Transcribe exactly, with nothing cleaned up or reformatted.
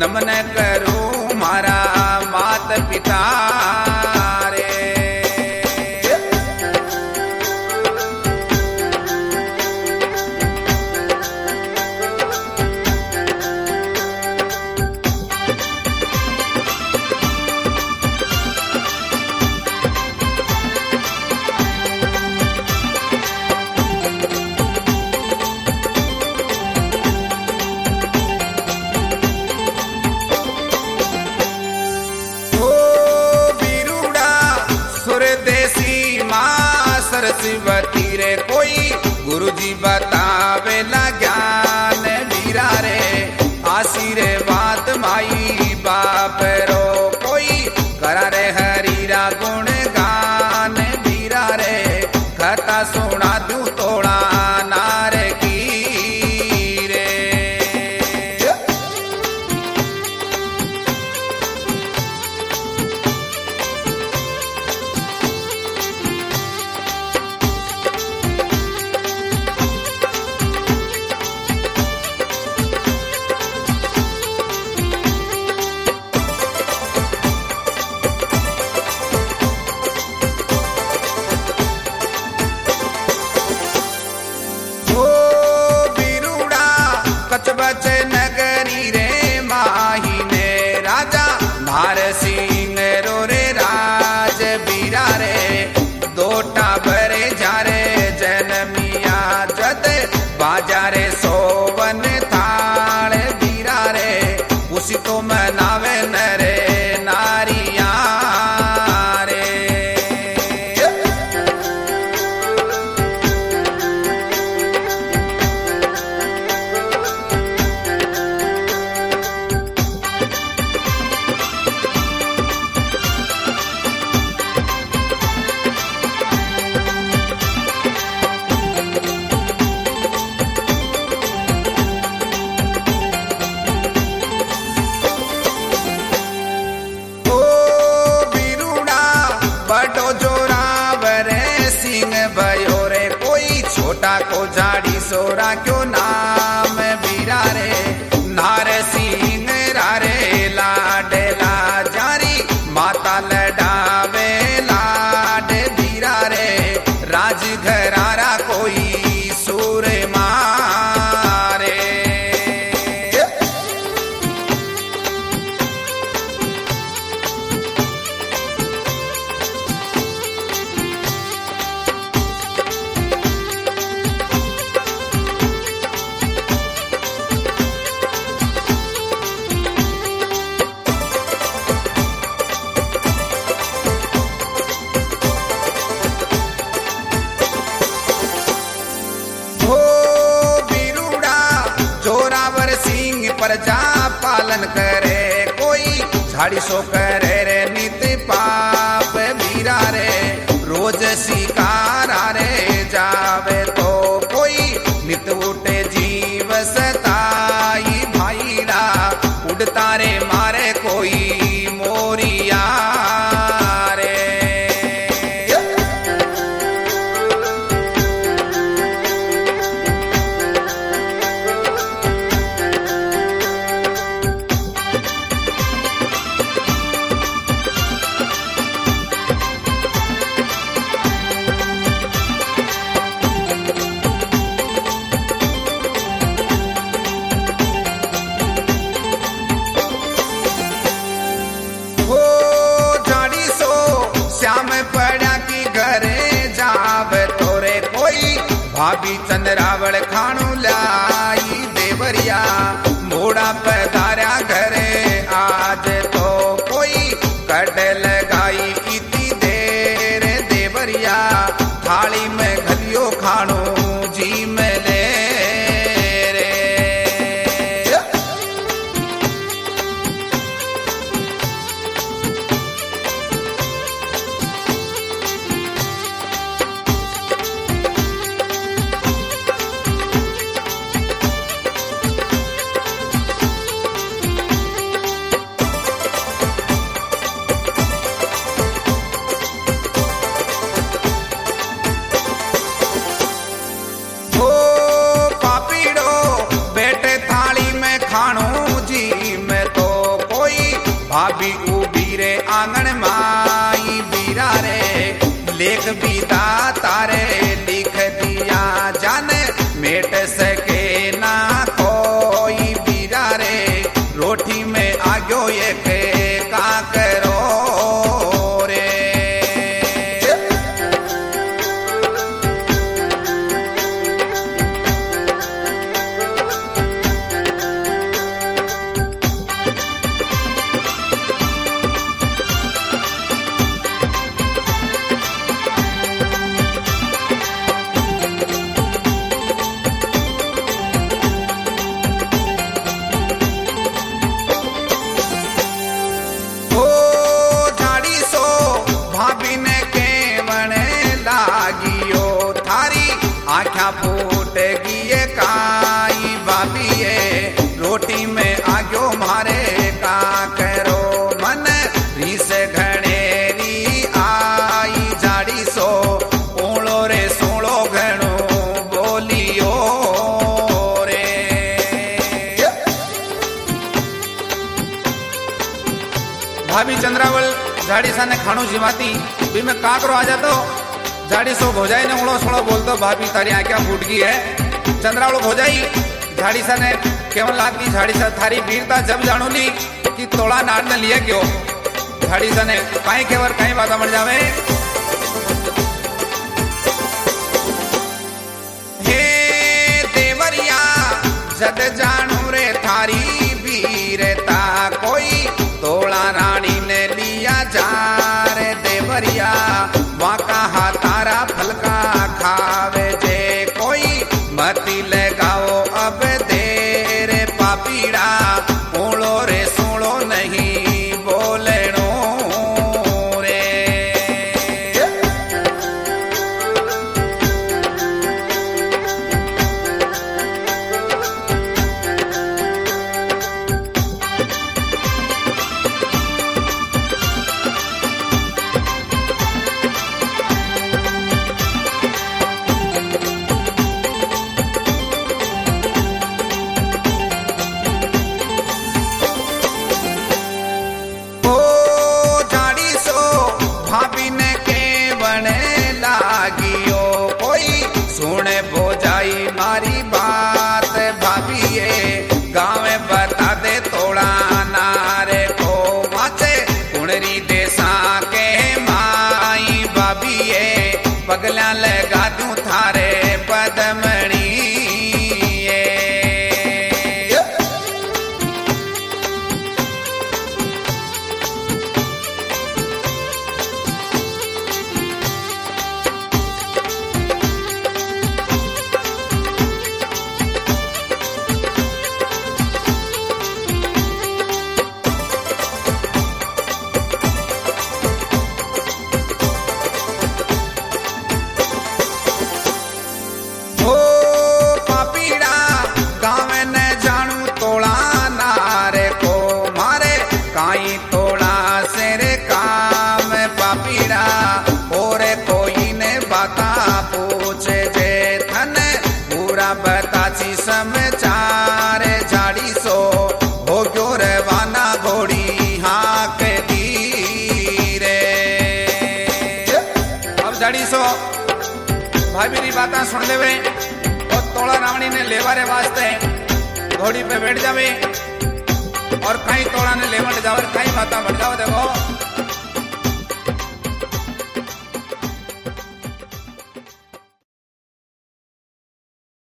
नमन करूं मारा मात पिता रे। सरस्वती रे कोई गुरुजी बतावे ला ज्ञान वीरा रे। आशीर्वाद माई बाप रो कोई करा रे हरीरा गुण गान वीरा रे। कथा सुना दू तोड़ा नार की रे। कचबच नगरी रे माही ने राजा नार सिंह रो रे राज बीरा रे। दोटा भरे जारे जनमिया जद बाजारे सोवन थाल बीरा रे। उसी को मनावे नरे नारिया रे। छोटा को झाड़ी सोरा क्यों नाम बीरा रे। नार सिंह रारे लाडला जारी माता लडावे लाड बीरा रे। राज घरारा कोई सूर मारे। प्रजा पालन करे कोई झाड़ी सो करे रे नित पाप बीरा रे। रोज शिकारा रे जावे तो कोई नित उठे जीव सताई भाईरा। उड़ता रे मारे कोई मोरिया रे। भाभी चंद्रावल खाणू लाई देवरिया। मोड़ा पधारा घरे आज तो कोई कड लगाई इतनी देर देवरिया। थाली में घलियो खाणू जी में ले रे। भाभी उबी रे आंगन माई बीरा रे लेख बीता तारे लिख दिया जाने मेट सके ना कोई बीरा रे रोटी में आग्यो ये के का करो रे। आख्या फूट गिए काई बाबिए रोटी में आग्यो मारे का करो मन रीस घनेरी आई जाड़ी सो ओलो रे सोलो घणो बोलियो रे। भाभी चंद्रावल झाड़ी साने खाणू जिमाती भी मैं का करो आ जातो झाड़ी सो भोजाई ने उड़ो सोड़ो बोलतो भाभी तारी आंखें फूट गई है। चंद्रावलो भोजाई झाड़ी सा ने केवल लागी झाड़ी सा थारी वीरता जब जानू ली कि तोड़ा नाड़ ने लिया क्यों झाड़ी सा ने काई केवर काई बात मर जावे। हे देवरिया जद जानू रे थारी वीरता कोई तोड़ा रानी ने लिया जा रे देवरिया वाका तारा फलका खावे जे कोई मती लगाओ अब देर पापीड़ा ओलो रे सोलो नहीं बोलेनो रे। मारी बात भाभीए गाँव बता दे तोड़ा नारे को माचे कुणरी देसा के माई भाभीए पगला लगा दूं थारे पदमणी। काई तोड़ा सेरे काम पापीड़ा और कोई ने बाता पूछे जे थन पूरा बताची समाचार झाड़ी सो हो गयो रवाना घोड़ी हाँ के दी रे। अब झाड़ी सो भाभी री बाता सुन लेवे और तोड़ा रावणी ने लेवारे वास्ते घोड़ी पे बैठ जावे और कहीं तोड़ा ने लेवट जावर कहीं बाता बढ़ जाओ देखो